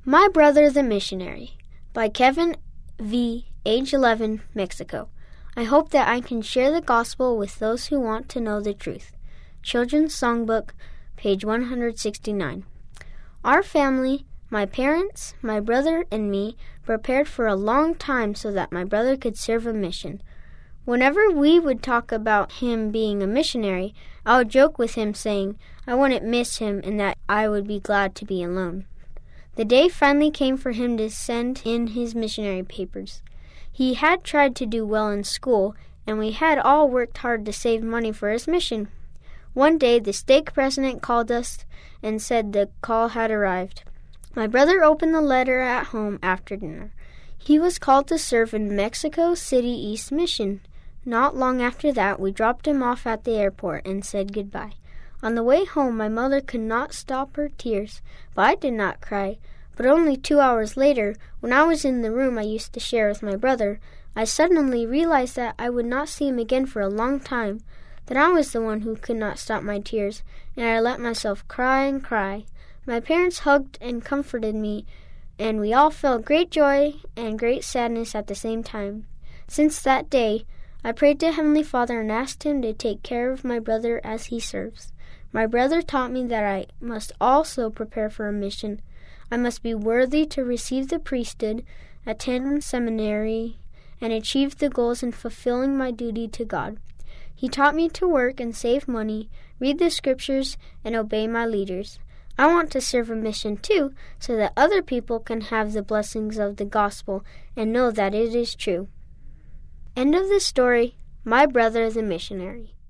My Brother the Missionary by Kevin V., age 11, Mexico. I hope that I can share the gospel with those who want to know the truth. Children's Songbook, page 169. Our family, my parents, my brother, and me prepared for a long time so that my brother could serve a mission. Whenever we would talk about him being a missionary, I would joke with him saying I wouldn't miss him and that I would be glad to be alone. The day finally came for him to send in his missionary papers. He had tried to do well in school, and we had all worked hard to save money for his mission. One day, the stake president called us and said the call had arrived. My brother opened the letter at home after dinner. He was called to serve in Mexico City East Mission. Not long after that, we dropped him off at the airport and said goodbye. On the way home, my mother could not stop her tears, but I did not cry. But only 2 hours later, when I was in the room I used to share with my brother, I suddenly realized that I would not see him again for a long time, that I was the one who could not stop my tears, and I let myself cry and cry. My parents hugged and comforted me, and we all felt great joy and great sadness at the same time. Since that day, I prayed to Heavenly Father and asked Him to take care of my brother as he serves. My brother taught me that I must also prepare for a mission. I must be worthy to receive the priesthood, attend seminary, and achieve the goals in fulfilling my duty to God. He taught me to work and save money, read the scriptures, and obey my leaders. I want to serve a mission too, so that other people can have the blessings of the gospel and know that it is true. End of the story. My Brother the Missionary.